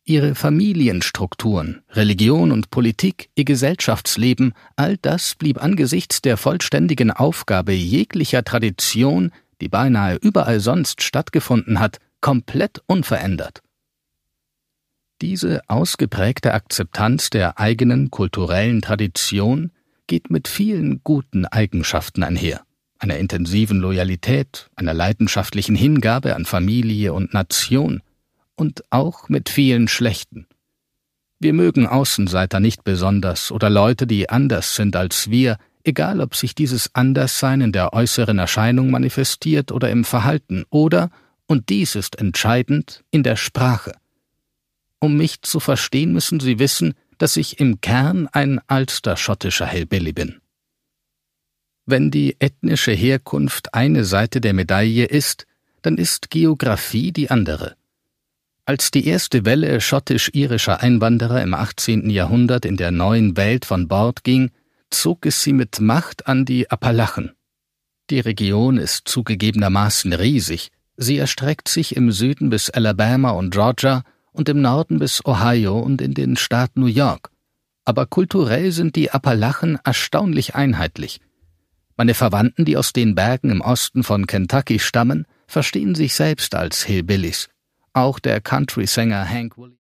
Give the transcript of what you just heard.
Ihre Familienstrukturen, Religion und Politik, ihr Gesellschaftsleben, all das blieb angesichts der vollständigen Aufgabe jeglicher Tradition, die beinahe überall sonst stattgefunden hat, komplett unverändert. Diese ausgeprägte Akzeptanz der eigenen kulturellen Tradition geht mit vielen guten Eigenschaften einher, einer intensiven Loyalität, einer leidenschaftlichen Hingabe an Familie und Nation und auch mit vielen schlechten. Wir mögen Außenseiter nicht besonders oder Leute, die anders sind als wir, egal ob sich dieses Anderssein in der äußeren Erscheinung manifestiert oder im Verhalten oder, und dies ist entscheidend, in der Sprache. Um mich zu verstehen, müssen Sie wissen, dass ich im Kern ein ulsterschottischer Hillbilly bin. Wenn die ethnische Herkunft eine Seite der Medaille ist, dann ist Geographie die andere. Als die erste Welle schottisch-irischer Einwanderer im 18. Jahrhundert in der neuen Welt von Bord ging, zog es sie mit Macht an die Appalachen. Die Region ist zugegebenermaßen riesig. Sie erstreckt sich im Süden bis Alabama und Georgia und im Norden bis Ohio und in den Staat New York. Aber kulturell sind die Appalachen erstaunlich einheitlich. Meine Verwandten, die aus den Bergen im Osten von Kentucky stammen, verstehen sich selbst als Hillbillies. Auch der Country-Sänger Hank Williams